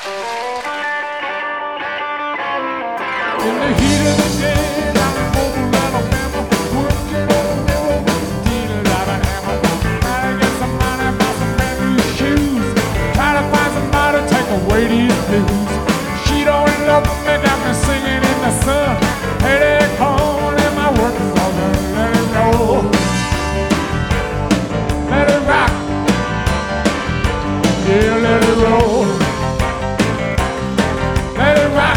In the heat of the day, down in Mobile, Alabama, working on the railroad with a needle out of hammer. Trying to get some money, buy some brand new shoes. Try to find somebody to take away these blues. She don't love me, got me singing in the sun. Hey, they call in my work for the let it roll. Let it rock. Yeah, let it roll. Let it rock.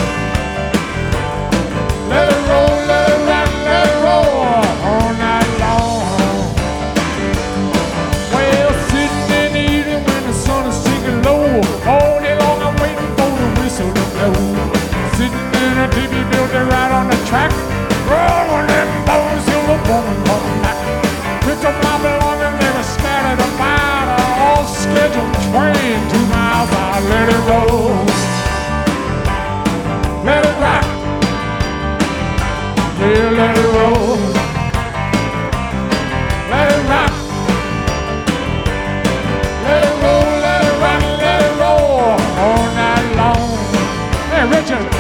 Let it roll, let it rock, let it roll all night long. Well, sitting in the evening when the sun is sinking low, all day long I'm waiting for the whistle to blow. Sitting in a TV building right on the track, rolling them bones till the woman comes back. Picked up my belongings, they were scattered about, all scheduled train 2 miles out. Let it roll, let it rock. Yeah, let it roll. Let it rock. Let it roll, let it rock, let it roll all night long. Hey, Richard.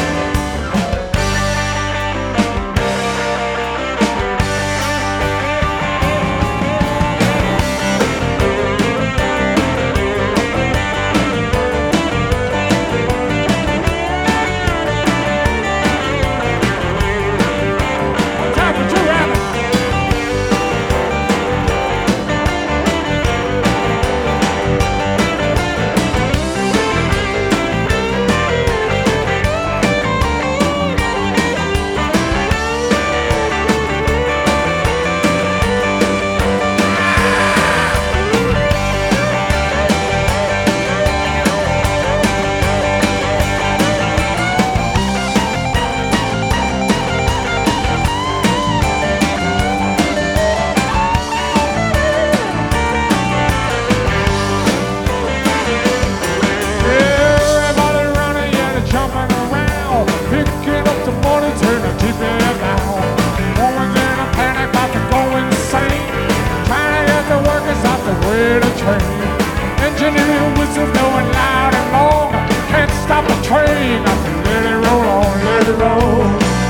Engineer whistles going loud and long. Can't stop a train. I can let it roll on, let it roll.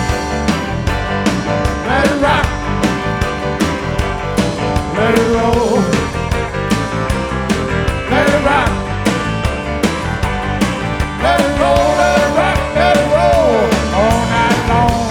Let it rock. Let it roll. Let it rock. Let it roll, let it rock, let it roll all night long.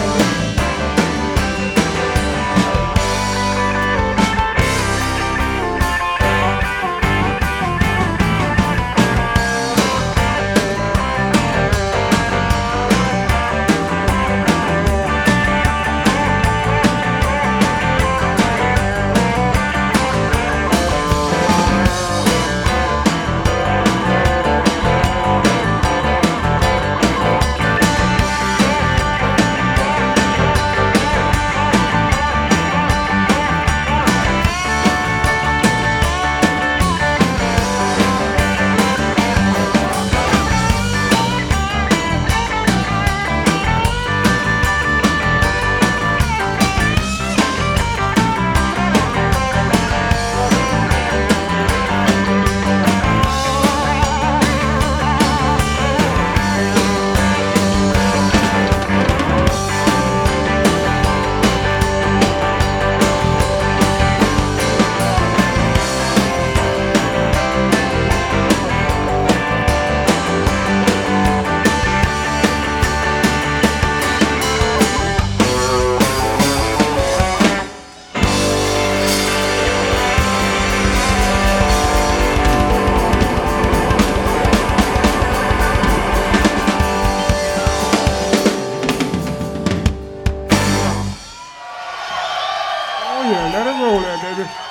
Yeah, let it roll there, baby.